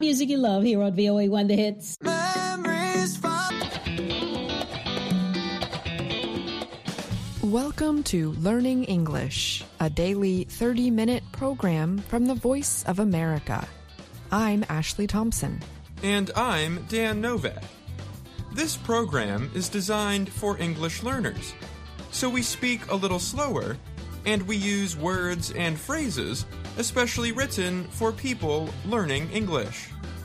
Music you love here on VOA1 The Hits. Welcome to Learning English, a daily 30-minute program from the Voice of America. I'm Ashley Thompson. And I'm Dan Novak. This program is designed for English learners, so we speak a little slower, and we use words and phrases especially written for people learning English.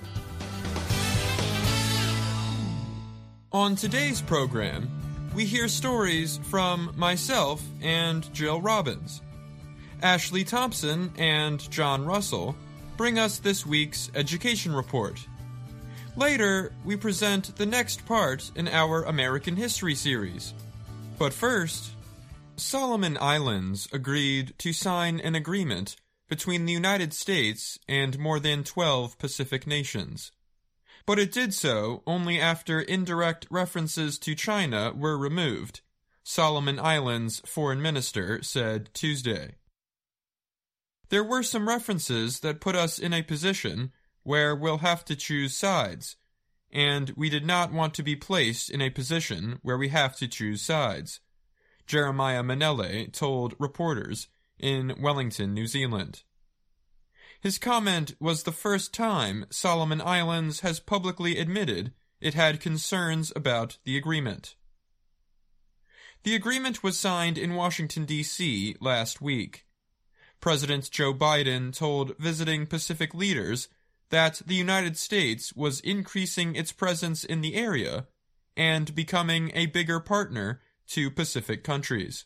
On today's program, we hear stories from myself and Jill Robbins. Ashley Thompson and John Russell bring us this week's education report. Later, we present the next part in our American History series. But first, Solomon Islands agreed to sign an agreement between the United States and more than 12 Pacific nations. But it did so only after indirect references to China were removed, Solomon Islands' foreign minister said Tuesday. There were some references that put us in a position where we'll have to choose sides, and we did not want to be placed in a position where we have to choose sides, Jeremiah Manele told reporters in Wellington, New Zealand. His comment was the first time Solomon Islands has publicly admitted it had concerns about the agreement. The agreement was signed in Washington, D.C. last week. President Joe Biden told visiting Pacific leaders that the United States was increasing its presence in the area and becoming a bigger partner to Pacific countries.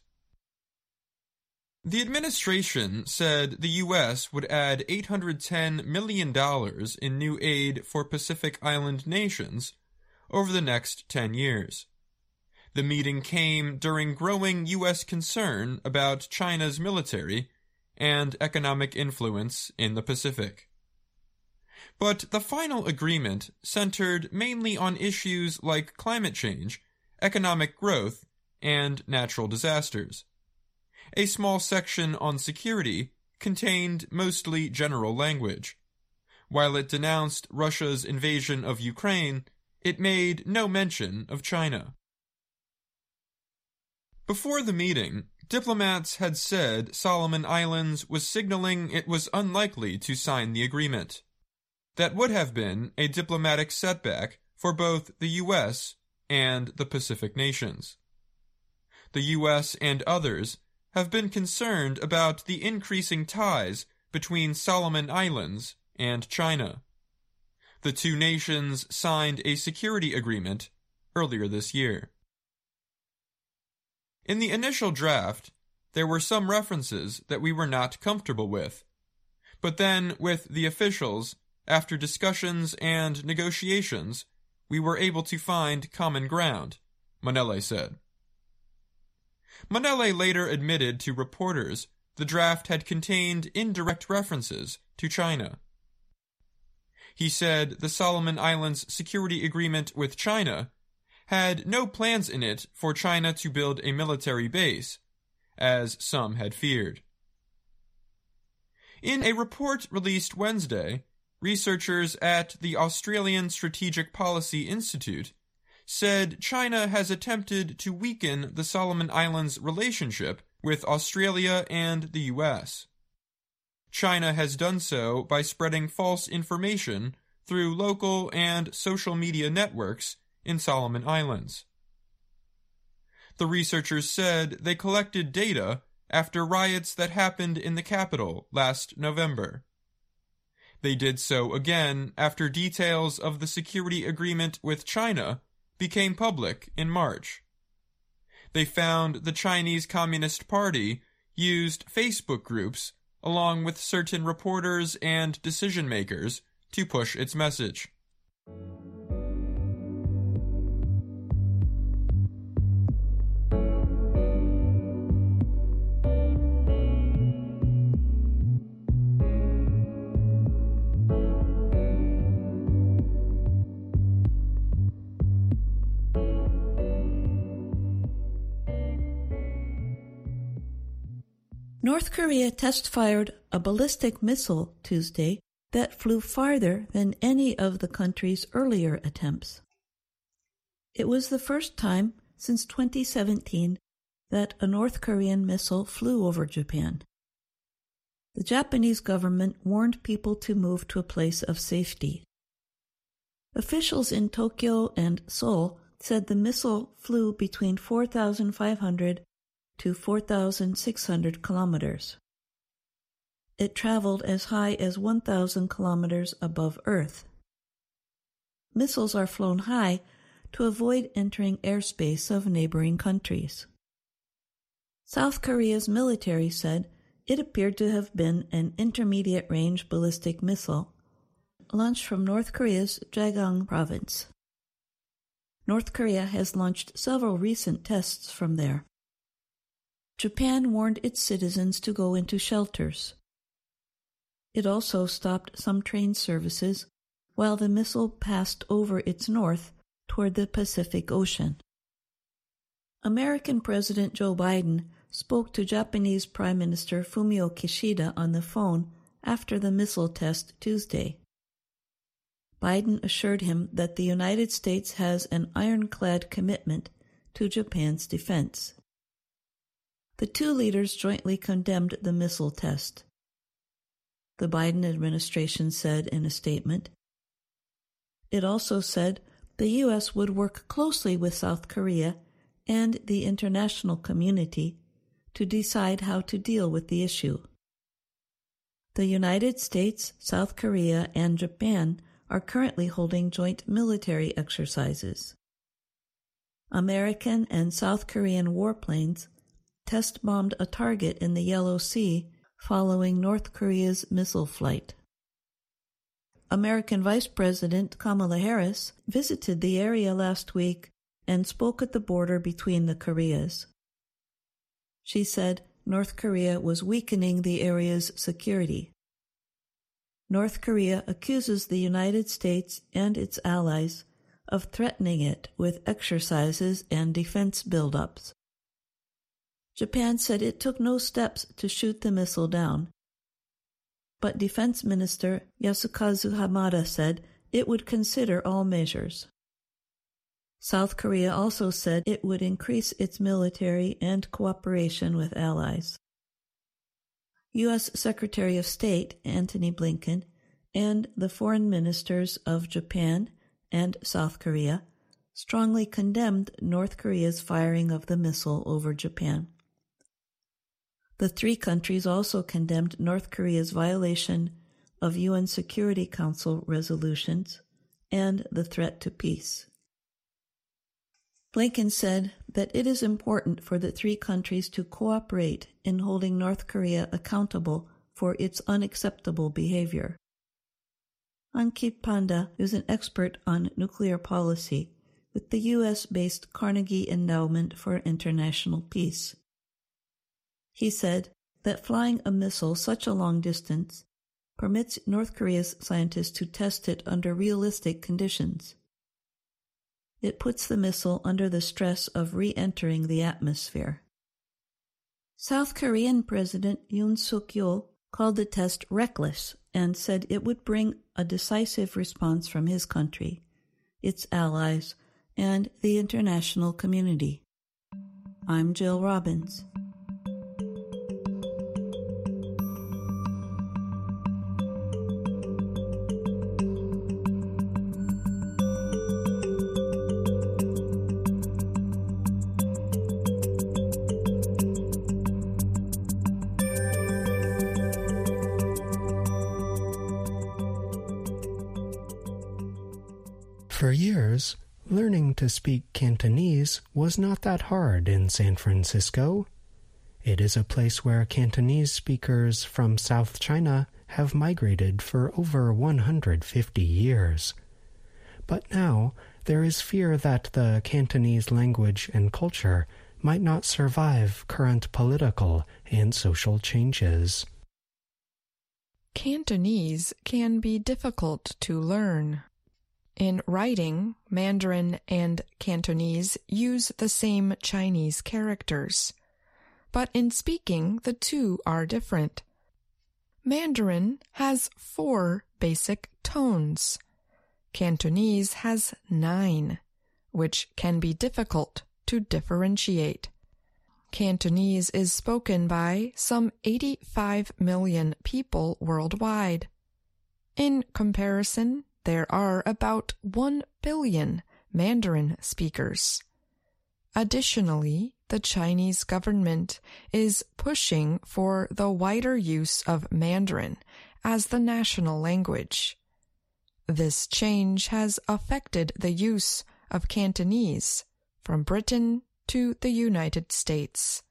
The administration said the U.S. would add $810 million in new aid for Pacific Island nations over the next 10 years. The meeting came during growing U.S. concern about China's military and economic influence in the Pacific. But the final agreement centered mainly on issues like climate change, economic growth, and natural disasters. A small section on security contained mostly general language. While it denounced Russia's invasion of Ukraine, it made no mention of China. Before the meeting, diplomats had said Solomon Islands was signaling it was unlikely to sign the agreement. That would have been a diplomatic setback for both the U.S. and the Pacific nations. The U.S. and others have been concerned about the increasing ties between Solomon Islands and China. The two nations signed a security agreement earlier this year. In the initial draft, there were some references that we were not comfortable with. But then, with the officials, after discussions and negotiations, we were able to find common ground, Manele said. Manele later admitted to reporters the draft had contained indirect references to China. He said the Solomon Islands security agreement with China had no plans in it for China to build a military base, as some had feared. In a report released Wednesday, researchers at the Australian Strategic Policy Institute said China has attempted to weaken the Solomon Islands' relationship with Australia and the U.S. China has done so by spreading false information through local and social media networks in Solomon Islands. The researchers said they collected data after riots that happened in the capital last November. They did so again after details of the security agreement with China became public in March. They found the Chinese Communist Party used Facebook groups along with certain reporters and decision-makers to push its message. North Korea test-fired a ballistic missile Tuesday, that flew farther than any of the country's earlier attempts. It was the first time since 2017 that a North Korean missile flew over Japan. The Japanese government warned people to move to a place of safety. Officials in Tokyo and Seoul said the missile flew between 4,500 to 4,600 kilometers. It traveled as high as 1,000 kilometers above Earth. Missiles are flown high to avoid entering airspace of neighboring countries. South Korea's military said it appeared to have been an intermediate-range ballistic missile launched from North Korea's Jagang province. North Korea has launched several recent tests from there. Japan warned its citizens to go into shelters. It also stopped some train services while the missile passed over its north toward the Pacific Ocean. American President Joe Biden spoke to Japanese Prime Minister Fumio Kishida on the phone after the missile test Tuesday. Biden assured him that the United States has an ironclad commitment to Japan's defense. The two leaders jointly condemned the missile test. The Biden administration said in a statement. It also said the U.S. would work closely with South Korea and the international community to decide how to deal with the issue. The United States, South Korea, and Japan are currently holding joint military exercises. American and South Korean warplanes test-bombed a target in the Yellow Sea following North Korea's missile flight. American Vice President Kamala Harris visited the area last week and spoke at the border between the Koreas. She said North Korea was weakening the area's security. North Korea accuses the United States and its allies of threatening it with exercises and defense buildups. Japan said it took no steps to shoot the missile down, but Defense Minister Yasukazu Hamada said it would consider all measures. South Korea also said it would increase its military and cooperation with allies. U.S. Secretary of State Antony Blinken and the foreign ministers of Japan and South Korea strongly condemned North Korea's firing of the missile over Japan. The three countries also condemned North Korea's violation of UN Security Council resolutions and the threat to peace. Blinken said that it is important for the three countries to cooperate in holding North Korea accountable for its unacceptable behavior. Ankit Panda is an expert on nuclear policy with the U.S.-based Carnegie Endowment for International Peace. He said that flying a missile such a long distance permits North Korea's scientists to test it under realistic conditions. It puts the missile under the stress of re-entering the atmosphere. South Korean President Yoon Suk-yeol called the test reckless and said it would bring a decisive response from his country, its allies, and the international community. I'm Jill Robbins. For years, learning to speak Cantonese was not that hard in San Francisco. It is a place where Cantonese speakers from South China have migrated for over 150 years. But now, there is fear that the Cantonese language and culture might not survive current political and social changes. Cantonese can be difficult to learn. In writing, Mandarin and Cantonese use the same Chinese characters, but in speaking, the two are different. Mandarin has 4 basic tones. Cantonese has 9, which can be difficult to differentiate. Cantonese is spoken by some 85 million people worldwide. In comparison, there are about 1 billion Mandarin speakers. Additionally, the Chinese government is pushing for the wider use of Mandarin as the national language. This change has affected the use of Cantonese from Britain to the United States.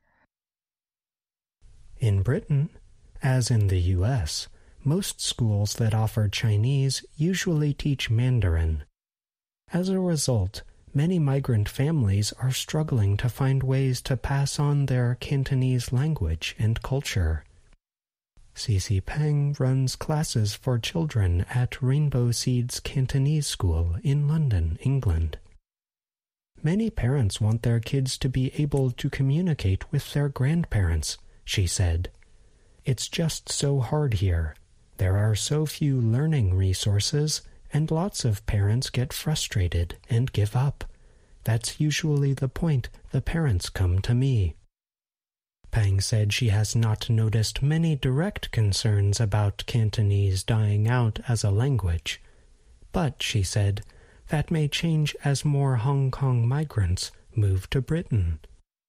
In Britain, as in the U.S., most schools that offer Chinese usually teach Mandarin. As a result, many migrant families are struggling to find ways to pass on their Cantonese language and culture. Cici Peng runs classes for children at Rainbow Seeds Cantonese School in London, England. Many parents want their kids to be able to communicate with their grandparents, she said. It's just so hard here. There are so few learning resources, and lots of parents get frustrated and give up. That's usually the point the parents come to me. Pang said she has not noticed many direct concerns about Cantonese dying out as a language. But, she said, that may change as more Hong Kong migrants move to Britain.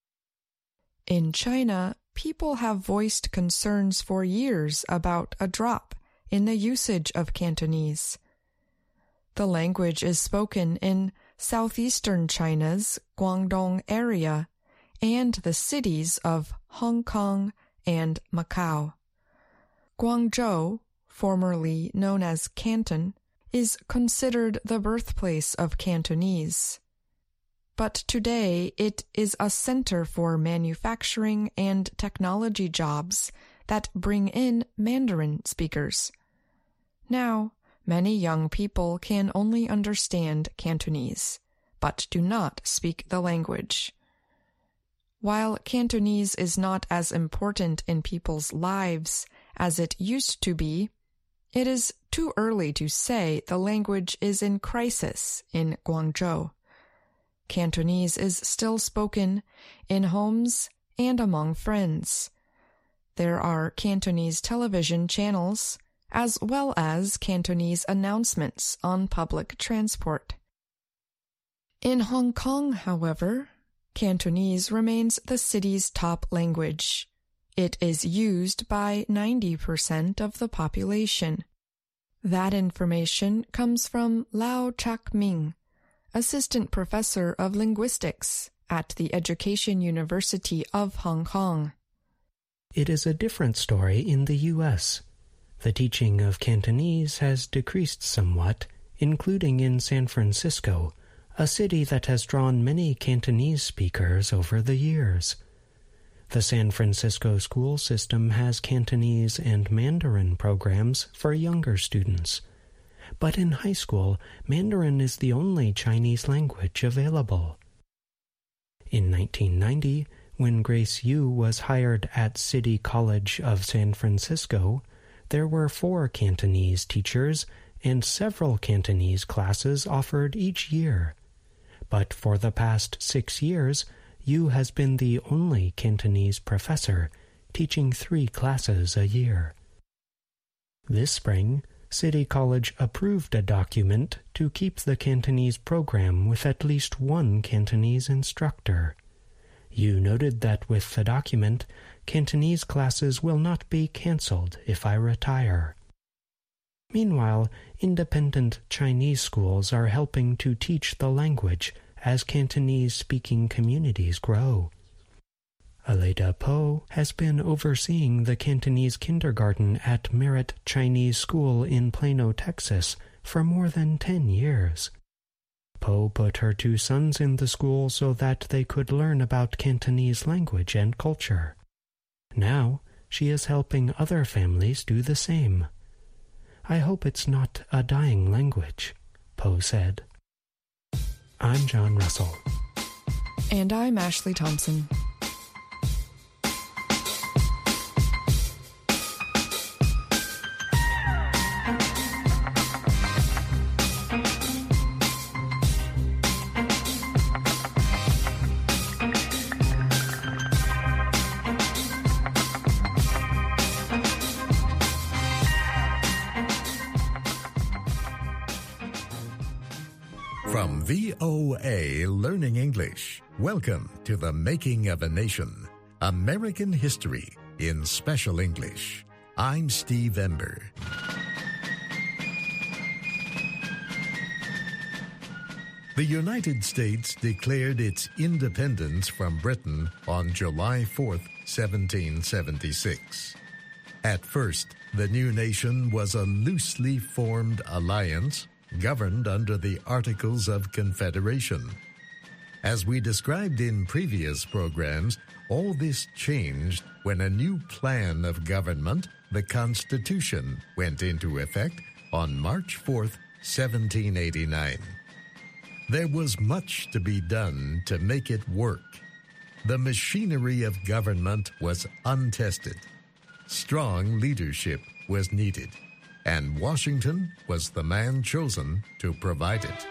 In China, people have voiced concerns for years about a drop in the usage of Cantonese. The language is spoken in southeastern China's Guangdong area and the cities of Hong Kong and Macau. Guangzhou, formerly known as Canton, is considered the birthplace of Cantonese. But today it is a center for manufacturing and technology jobs that bring in Mandarin speakers. Now, many young people can only understand Cantonese, but do not speak the language. While Cantonese is not as important in people's lives as it used to be, it is too early to say the language is in crisis in Guangzhou. Cantonese is still spoken in homes and among friends. There are Cantonese television channels, as well as Cantonese announcements on public transport. In Hong Kong, however, Cantonese remains the city's top language. It is used by 90% of the population. That information comes from Lau Chak-ming, assistant professor of linguistics at the Education University of Hong Kong. It is a different story in the U.S. The teaching of Cantonese has decreased somewhat, including in San Francisco, a city that has drawn many Cantonese speakers over the years. The San Francisco school system has Cantonese and Mandarin programs for younger students. But in high school, Mandarin is the only Chinese language available. In 1990, when Grace Yu was hired at City College of San Francisco, there were 4 Cantonese teachers and several Cantonese classes offered each year. But for the past 6 years, Yu has been the only Cantonese professor, teaching 3 classes a year. This spring, City College approved a document to keep the Cantonese program with at least 1 Cantonese instructor. Yu noted that with the document, Cantonese classes will not be cancelled if I retire. Meanwhile, independent Chinese schools are helping to teach the language as Cantonese-speaking communities grow. Aleda Po has been overseeing the Cantonese kindergarten at Merritt Chinese School in Plano, Texas, for more than 10 years. Po put her 2 sons in the school so that they could learn about Cantonese language and culture. Now, she is helping other families do the same. I hope it's not a dying language, Po said. I'm John Russell. And I'm Ashley Thompson. From VOA Learning English, welcome to The Making of a Nation, American History in Special English. I'm Steve Ember. The United States declared its independence from Britain on July 4th, 1776. At first, the new nation was a loosely formed alliance governed under the Articles of Confederation. As we described in previous programs, all this changed when a new plan of government, the Constitution, went into effect on March 4th, 1789. There was much to be done to make it work. The machinery of government was untested. Strong leadership was needed, and Washington was the man chosen to provide it.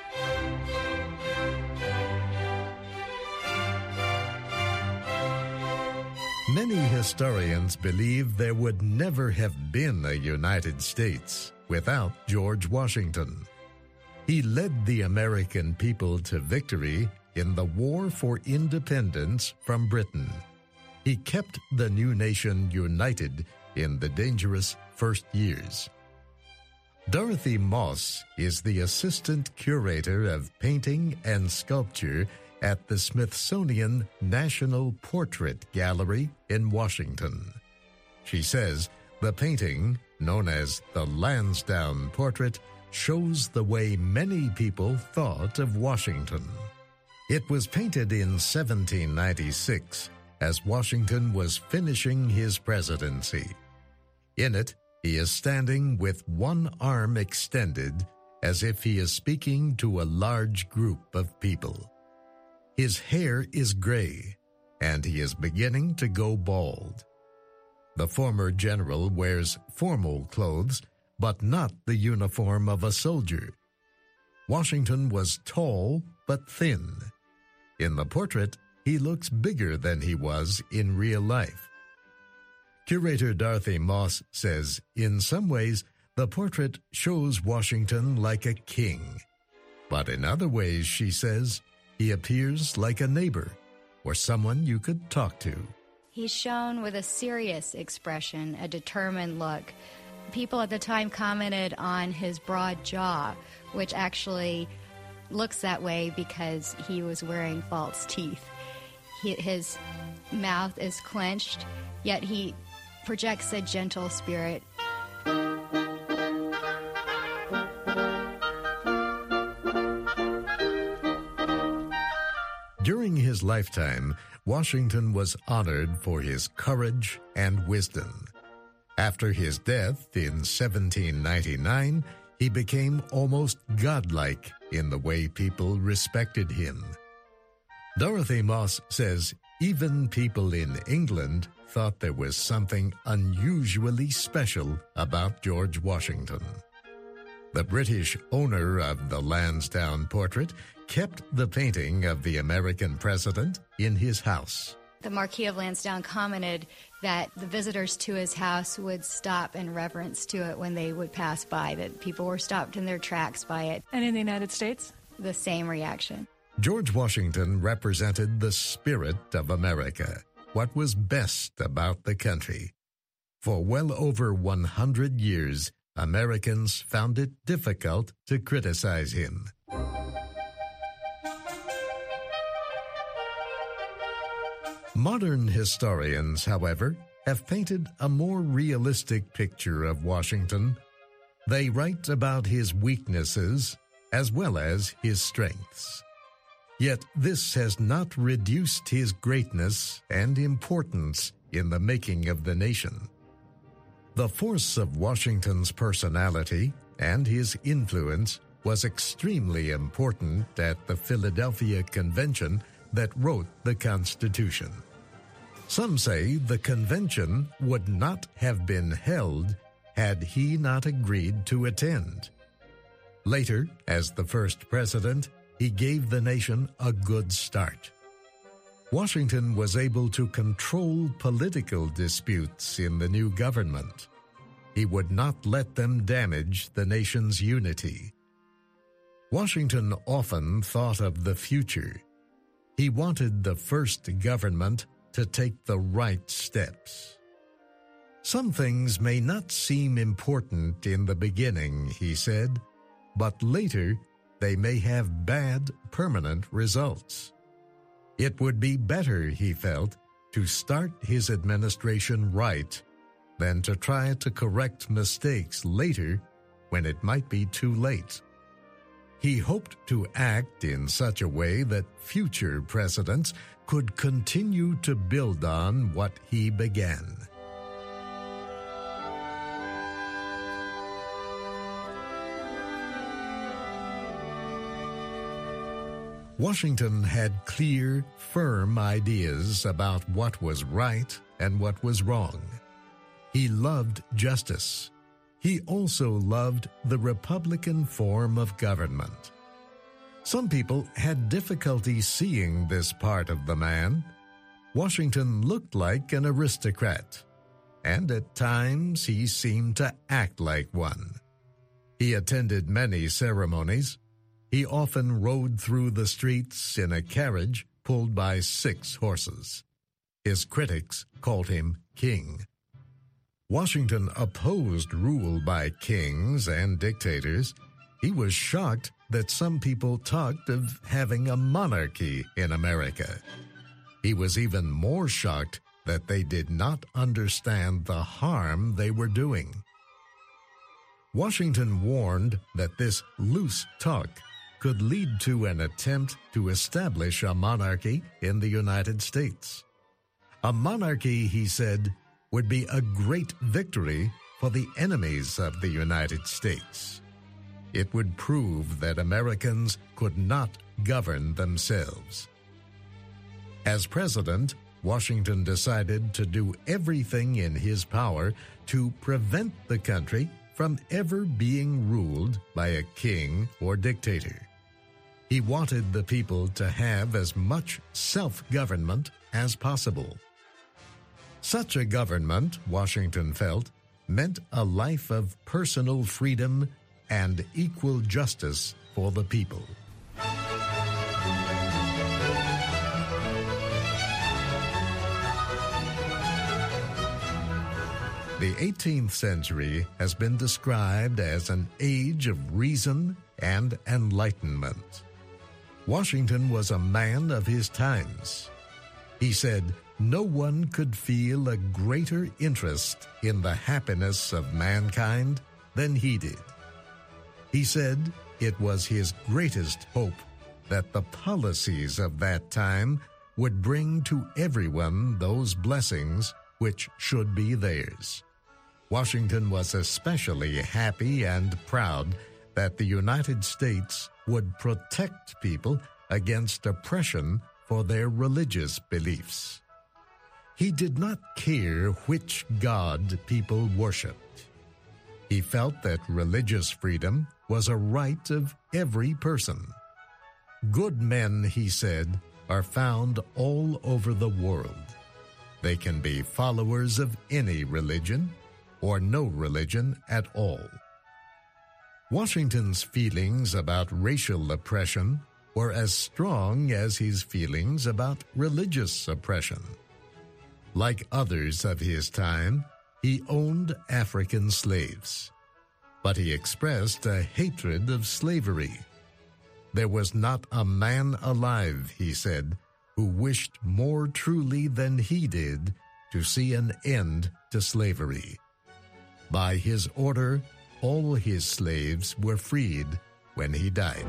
Many historians believe there would never have been a United States without George Washington. He led the American people to victory in the War for Independence from Britain. He kept the new nation united in the dangerous first years. Dorothy Moss is the assistant curator of painting and sculpture at the Smithsonian National Portrait Gallery in Washington. She says the painting, known as the Lansdowne Portrait, shows the way many people thought of Washington. It was painted in 1796 as Washington was finishing his presidency. In it, he is standing with one arm extended as if he is speaking to a large group of people. His hair is gray, and he is beginning to go bald. The former general wears formal clothes, but not the uniform of a soldier. Washington was tall but thin. In the portrait, he looks bigger than he was in real life. Curator Dorothy Moss says, in some ways, the portrait shows Washington like a king. But in other ways, she says, he appears like a neighbor or someone you could talk to. He's shown with a serious expression, a determined look. People at the time commented on his broad jaw, which actually looks that way because he was wearing false teeth. His mouth is clenched, yet he projects a gentle spirit. During his lifetime, Washington was honored for his courage and wisdom. After his death in 1799, he became almost godlike in the way people respected him. Dorothy Moss says even people in England thought there was something unusually special about George Washington. The British owner of the Lansdowne portrait kept the painting of the American president in his house. The Marquis of Lansdowne commented that the visitors to his house would stop in reverence to it when they would pass by, that people were stopped in their tracks by it. And in the United States? The same reaction. George Washington represented the spirit of America, what was best about the country. For well over 100 years, Americans found it difficult to criticize him. Modern historians, however, have painted a more realistic picture of Washington. They write about his weaknesses as well as his strengths. Yet this has not reduced his greatness and importance in the making of the nation. The force of Washington's personality and his influence was extremely important at the Philadelphia Convention that wrote the Constitution. Some say the convention would not have been held had he not agreed to attend. Later, as the first president, he gave the nation a good start. Washington was able to control political disputes in the new government. He would not let them damage the nation's unity. Washington often thought of the future. He wanted the first government to take the right steps. Some things may not seem important in the beginning, he said, but later they may have bad, permanent results. It would be better, he felt, to start his administration right than to try to correct mistakes later when it might be too late. He hoped to act in such a way that future presidents could continue to build on what he began. Washington had clear, firm ideas about what was right and what was wrong. He loved justice. He also loved the Republican form of government. Some people had difficulty seeing this part of the man. Washington looked like an aristocrat, and at times he seemed to act like one. He attended many ceremonies. He often rode through the streets in a carriage pulled by 6 horses. His critics called him king. Washington opposed rule by kings and dictators. He was shocked that some people talked of having a monarchy in America. He was even more shocked that they did not understand the harm they were doing. Washington warned that this loose talk could lead to an attempt to establish a monarchy in the United States. A monarchy, he said, would be a great victory for the enemies of the United States. It would prove that Americans could not govern themselves. As president, Washington decided to do everything in his power to prevent the country from ever being ruled by a king or dictator. He wanted the people to have as much self-government as possible. Such a government, Washington felt, meant a life of personal freedom and equal justice for the people. The 18th century has been described as an age of reason and enlightenment. Washington was a man of his times. He said no one could feel a greater interest in the happiness of mankind than he did. He said it was his greatest hope that the policies of that time would bring to everyone those blessings which should be theirs. Washington was especially happy and proud that the United States would protect people against oppression for their religious beliefs. He did not care which god people worshipped. He felt that religious freedom was a right of every person. Good men, he said, are found all over the world. They can be followers of any religion or no religion at all. Washington's feelings about racial oppression were as strong as his feelings about religious oppression. Like others of his time, he owned African slaves, but he expressed a hatred of slavery. There was not a man alive, he said, who wished more truly than he did to see an end to slavery. By his order, all his slaves were freed when he died.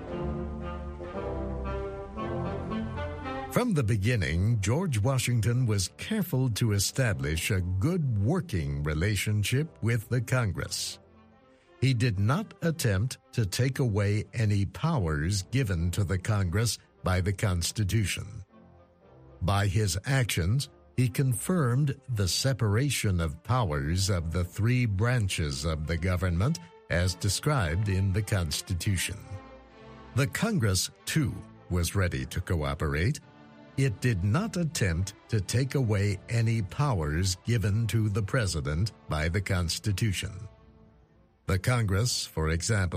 From the beginning, George Washington was careful to establish a good working relationship with the Congress. He did not attempt to take away any powers given to the Congress by the Constitution. By his actions, he confirmed the separation of powers of the 3 branches of the government as described in the Constitution. The Congress, too, was ready to cooperate. It did not attempt to take away any powers given to the President by the Constitution. The Congress, for example,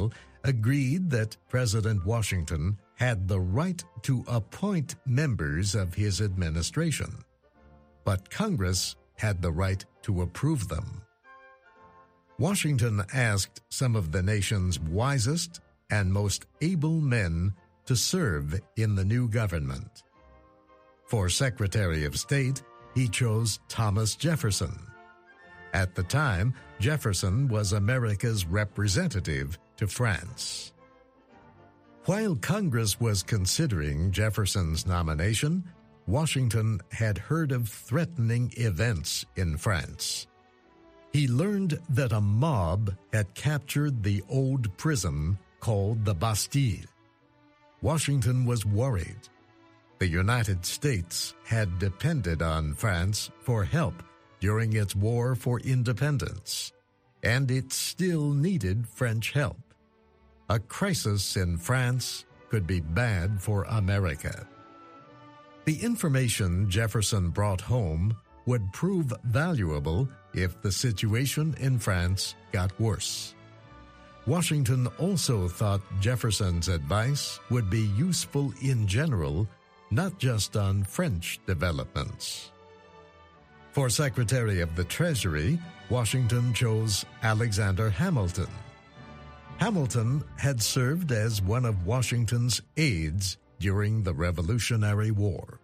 agreed that President Washington had the right to appoint members of his administration, but Congress had the right to approve them. Washington asked some of the nation's wisest and most able men to serve in the new government. For Secretary of State, he chose Thomas Jefferson. At the time, Jefferson was America's representative to France. While Congress was considering Jefferson's nomination, Washington had heard of threatening events in France. He learned that a mob had captured the old prison called the Bastille. Washington was worried. The United States had depended on France for help during its war for independence, and it still needed French help. A crisis in France could be bad for America. The information Jefferson brought home would prove valuable if the situation in France got worse. Washington also thought Jefferson's advice would be useful in general, not just on French developments. For Secretary of the Treasury, Washington chose Alexander Hamilton. Hamilton had served as one of Washington's aides during the Revolutionary War.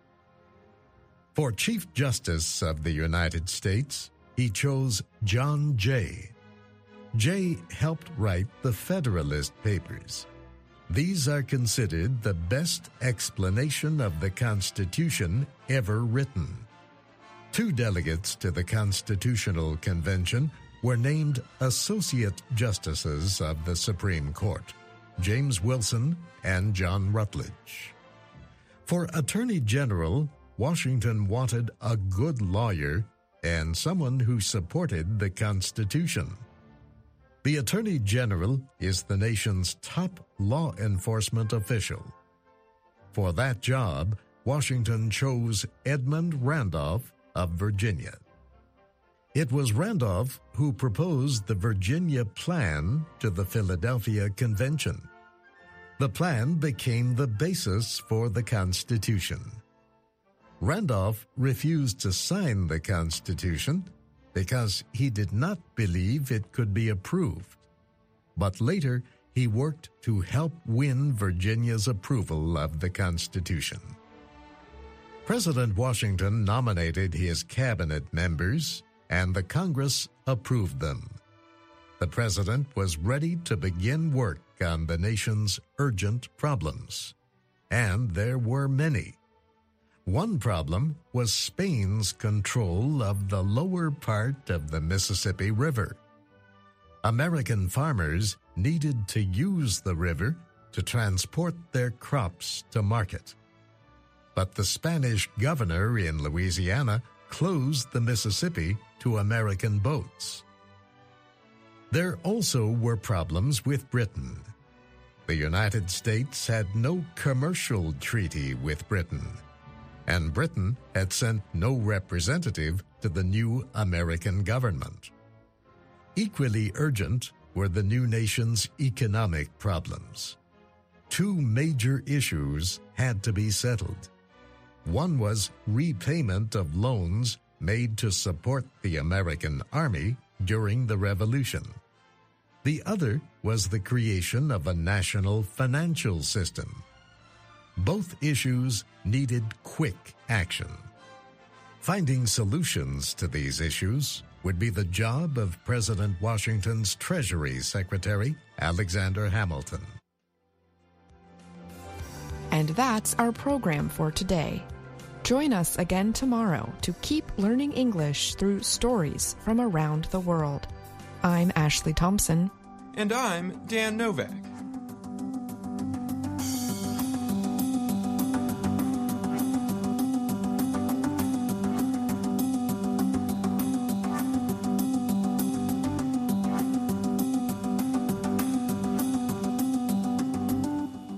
For Chief Justice of the United States, he chose John Jay. Jay helped write the Federalist Papers. These are considered the best explanation of the Constitution ever written. 2 delegates to the Constitutional Convention were named Associate Justices of the Supreme Court, James Wilson and John Rutledge. For Attorney General, Washington wanted a good lawyer and someone who supported the Constitution. The Attorney General is the nation's top law enforcement official. For that job, Washington chose Edmund Randolph of Virginia. It was Randolph who proposed the Virginia Plan to the Philadelphia Convention. The plan became the basis for the Constitution. Randolph refused to sign the Constitution because he did not believe it could be approved. But later, he worked to help win Virginia's approval of the Constitution. President Washington nominated his cabinet members, and the Congress approved them. The president was ready to begin work on the nation's urgent problems. And there were many. One problem was Spain's control of the lower part of the Mississippi River. American farmers needed to use the river to transport their crops to market. But the Spanish governor in Louisiana closed the Mississippi to American boats. There also were problems with Britain. The United States had no commercial treaty with Britain, and Britain had sent no representative to the new American government. Equally urgent were the new nation's economic problems. 2 major issues had to be settled. One was repayment of loans made to support the American Army during the Revolution. The other was the creation of a national financial system. Both issues needed quick action. Finding solutions to these issues would be the job of President Washington's Treasury Secretary, Alexander Hamilton. And that's our program for today. Join us again tomorrow to keep learning English through stories from around the world. I'm Ashley Thompson. And I'm Dan Novak.